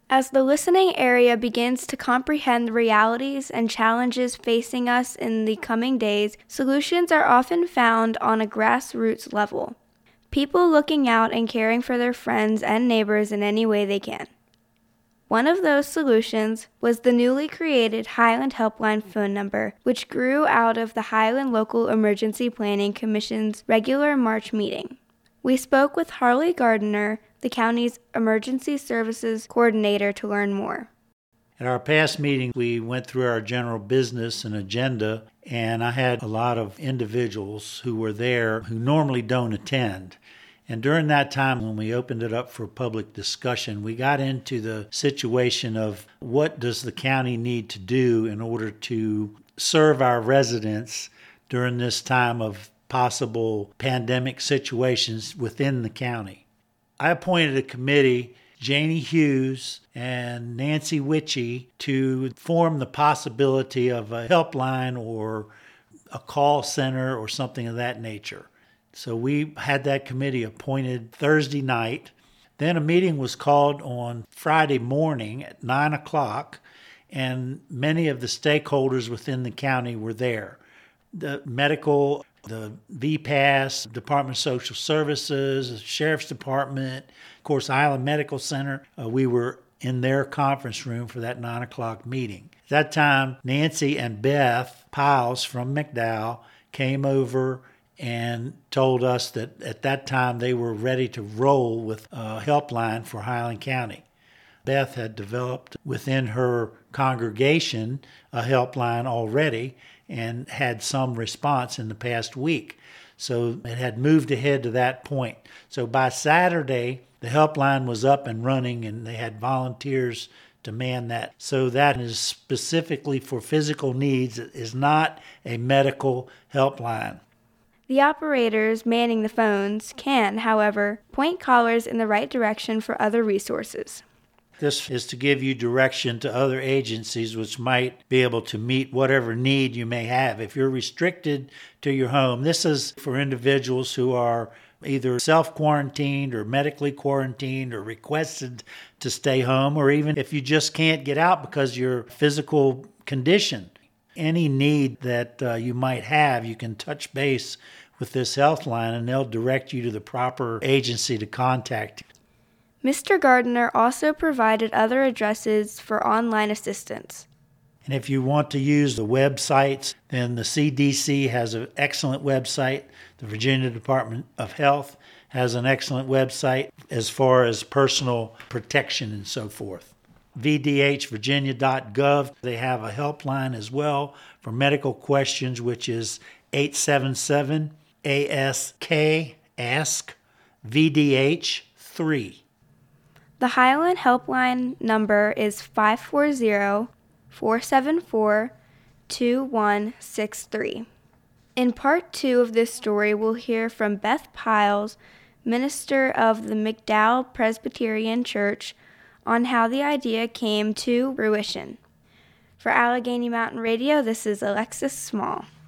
As the listening area begins to comprehend the realities and challenges facing us in the coming days, solutions are often found on a grassroots level. People looking out and caring for their friends and neighbors in any way they can. One of those solutions was the newly created Highland Helpline phone number, which grew out of the Highland Local Emergency Planning Commission's regular March meeting. We spoke with Harley Gardner, the county's emergency services coordinator, to learn more. At our past meeting, we went through our general business and agenda, and I had a lot of individuals who were there who normally don't attend. And during that time, when we opened it up for public discussion, we got into the situation of what does the county need to do in order to serve our residents during this time of possible pandemic situations within the county. I appointed a committee, Janie Hughes and Nancy Witchy, to form the possibility of a helpline or a call center or something of that nature. So we had that committee appointed Thursday night. Then a meeting was called on Friday morning at 9 o'clock, and many of the stakeholders within the county were there. The medical, the VPAS, Department of Social Services, the Sheriff's Department, of course, Highland Medical Center. We were in their conference room for that 9 o'clock meeting. At that time, Nancy and Beth Piles from McDowell came over and told us that at that time they were ready to roll with a helpline for Highland County. Beth had developed within her congregation a helpline already and had some response in the past week. So it had moved ahead to that point. So by Saturday, the helpline was up and running and they had volunteers to man that. So that is specifically for physical needs. It is not a medical helpline. The operators manning the phones can, however, point callers in the right direction for other resources. This is to give you direction to other agencies which might be able to meet whatever need you may have. If you're restricted to your home, this is for individuals who are either self-quarantined or medically quarantined or requested to stay home, or even if you just can't get out because of your physical condition. Any need that you might have, you can touch base with this health line and they'll direct you to the proper agency to contact. Mr. Gardner also provided other addresses for online assistance. And if you want to use the websites, then the CDC has an excellent website. The Virginia Department of Health has an excellent website as far as personal protection and so forth. VDHvirginia.gov, they have a helpline as well for medical questions, which is 877-ASK-VDH3. The Highland Helpline number is 540-474-2163. In part 2 of this story, we'll hear from Beth Piles, minister of the McDowell Presbyterian Church, on how the idea came to fruition. For Allegheny Mountain Radio, this is Alexis Small.